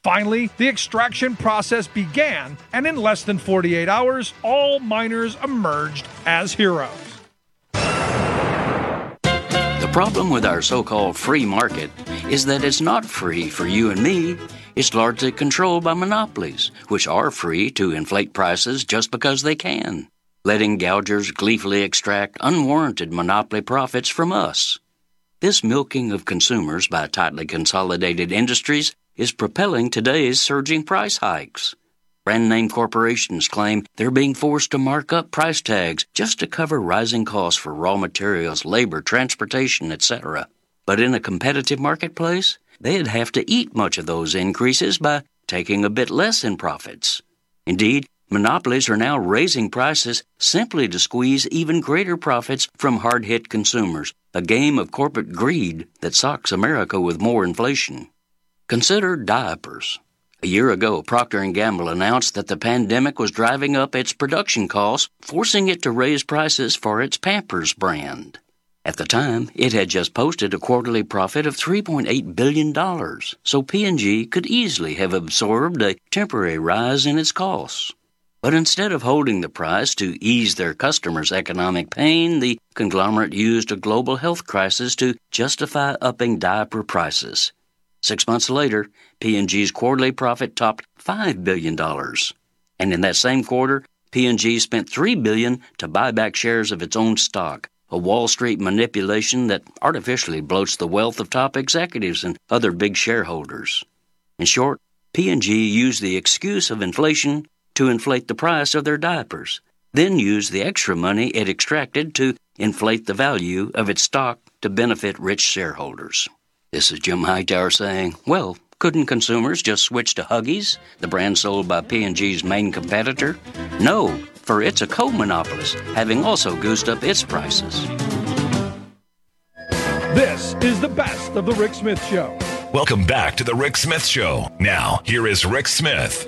Finally, the extraction process began, and in less than forty-eight hours, all miners emerged as heroes. The problem with our so-called free market is that it's not free for you and me. It's largely controlled by monopolies, which are free to inflate prices just because they can, letting gougers gleefully extract unwarranted monopoly profits from us. This milking of consumers by tightly consolidated industries is propelling today's surging price hikes. Brand-name corporations claim they're being forced to mark up price tags just to cover rising costs for raw materials, labor, transportation, et cetera. But in a competitive marketplace, they'd have to eat much of those increases by taking a bit less in profits. Indeed, monopolies are now raising prices simply to squeeze even greater profits from hard-hit consumers, a game of corporate greed that socks America with more inflation. Consider diapers. A year ago, Procter and Gamble announced that the pandemic was driving up its production costs, forcing it to raise prices for its Pampers brand. At the time, it had just posted a quarterly profit of three point eight billion dollars, so P and G could easily have absorbed a temporary rise in its costs. But instead of holding the price to ease their customers' economic pain, the conglomerate used a global health crisis to justify upping diaper prices. Six months later, P and G's quarterly profit topped five billion dollars. And in that same quarter, P and G spent three billion dollars to buy back shares of its own stock, a Wall Street manipulation that artificially bloats the wealth of top executives and other big shareholders. In short, P and G used the excuse of inflation to inflate the price of their diapers, then used the extra money it extracted to inflate the value of its stock to benefit rich shareholders. This is Jim Hightower saying, well, couldn't consumers just switch to Huggies, the brand sold by P and G's main competitor? No, for it's a co-monopolist, having also goosed up its prices. This is the best of the Rick Smith Show. Welcome back to the Rick Smith Show. Now, here is Rick Smith.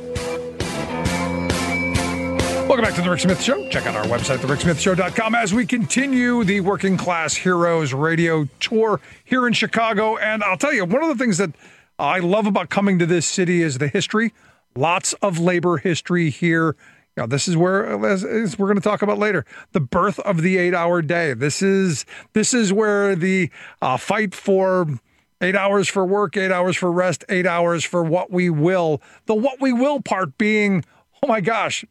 Welcome back to the Rick Smith Show. Check out our website, the rick smith show dot com, as we continue the Working Class Heroes radio tour here in Chicago. And I'll tell you, one of the things that I love about coming to this city is the history. Lots of labor history here. You know, this is where, as, as we're going to talk about later, the birth of the eight-hour day. This is this is where the uh, fight for eight hours for work, eight hours for rest, eight hours for what we will. The what we will part being, oh my gosh,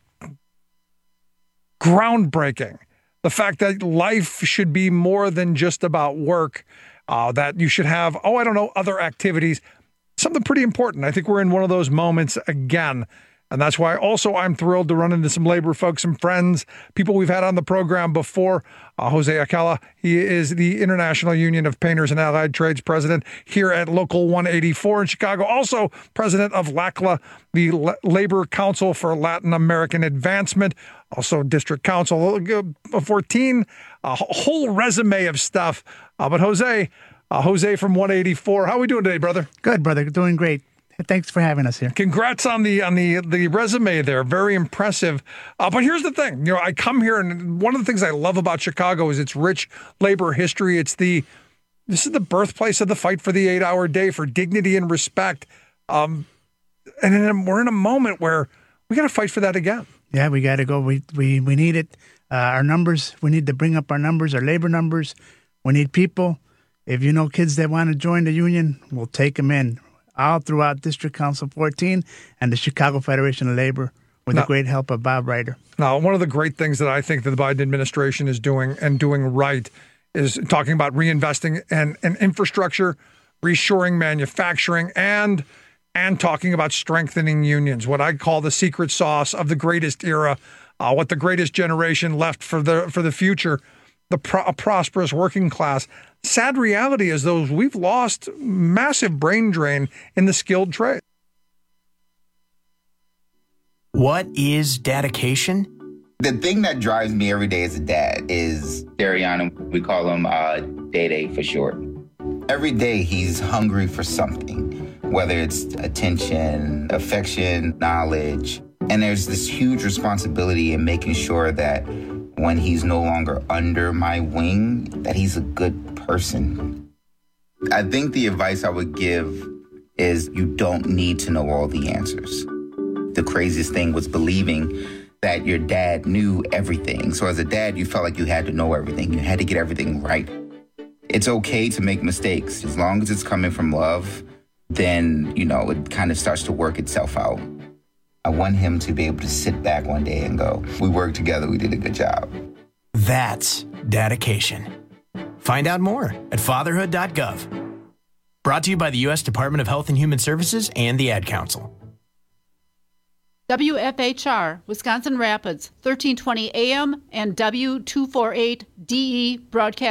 groundbreaking. The fact that life should be more than just about work, uh, that you should have, oh, I don't know, other activities, something pretty important. I think we're in one of those moments again. And that's why also I'm thrilled to run into some labor folks, some friends, people we've had on the program before. Uh, Jose Acala, he is the International Union of Painters and Allied Trades president here at Local one eighty-four in Chicago. Also president of LACLA, the L- Labor Council for Latin American Advancement. Also district council fourteen, a whole resume of stuff. Uh, but Jose, uh, Jose from one eighty-four, how are we doing today, brother? Good, brother. Doing great. Thanks for having us here. Congrats on the on the the resume there. Very impressive. Uh, but here's the thing. You know, I come here, and one of the things I love about Chicago is its rich labor history. It's the this is the birthplace of the fight for the eight-hour day, for dignity and respect. Um, and then we're in a moment where we got to fight for that again. Yeah, we got to go. We we we need it. Uh, our numbers. We need to bring up our numbers, our labor numbers. We need people. If you know kids that want to join the union, we'll take them in. All throughout District Council fourteen and the Chicago Federation of Labor with now, the great help of Bob Ryder. Now, one of the great things that I think that the Biden administration is doing and doing right is talking about reinvesting in, in infrastructure, reshoring manufacturing, and and talking about strengthening unions, what I call the secret sauce of the greatest era, uh, what the greatest generation left for the for the future, the pro- a prosperous working class. Sad reality is, though, we've lost massive brain drain in the skilled trade. What is dedication? The thing that drives me every day as a dad is Darian. We call him uh, Day-Day for short. Every day he's hungry for something, whether it's attention, affection, knowledge. And there's this huge responsibility in making sure that when he's no longer under my wing, that he's a good person. I think the advice I would give is you don't need to know all the answers. The craziest thing was believing that your dad knew everything. So as a dad, you felt like you had to know everything. You had to get everything right. It's okay to make mistakes. As long as it's coming from love, then, you know, it kind of starts to work itself out. I want him to be able to sit back one day and go, we worked together, we did a good job. That's dedication. Find out more at fatherhood dot gov. Brought to you by the U S Department of Health and Human Services and the Ad Council. W F H R, Wisconsin Rapids, thirteen twenty A M and W two forty-eight D E broadcast.